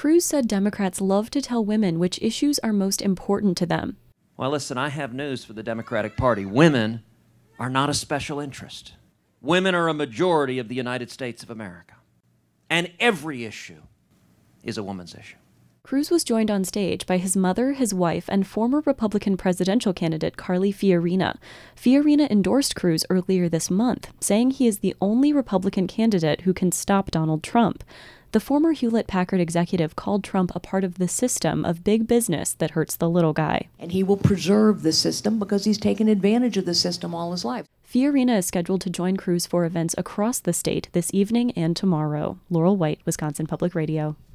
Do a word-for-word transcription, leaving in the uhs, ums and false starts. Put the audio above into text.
Cruz said Democrats love to tell women which issues are most important to them. Well, listen, I have news for the Democratic Party. Women are not a special interest. Women are a majority of the United States of America. And every issue is a woman's issue. Cruz was joined on stage by his mother, his wife, and former Republican presidential candidate Carly Fiorina. Fiorina endorsed Cruz earlier this month, saying he is the only Republican candidate who can stop Donald Trump. The former Hewlett-Packard executive called Trump a part of the system of big business that hurts the little guy. And he will preserve the system because he's taken advantage of the system all his life. Fiorina is scheduled to join Cruz for events across the state this evening and tomorrow. Laurel White, Wisconsin Public Radio.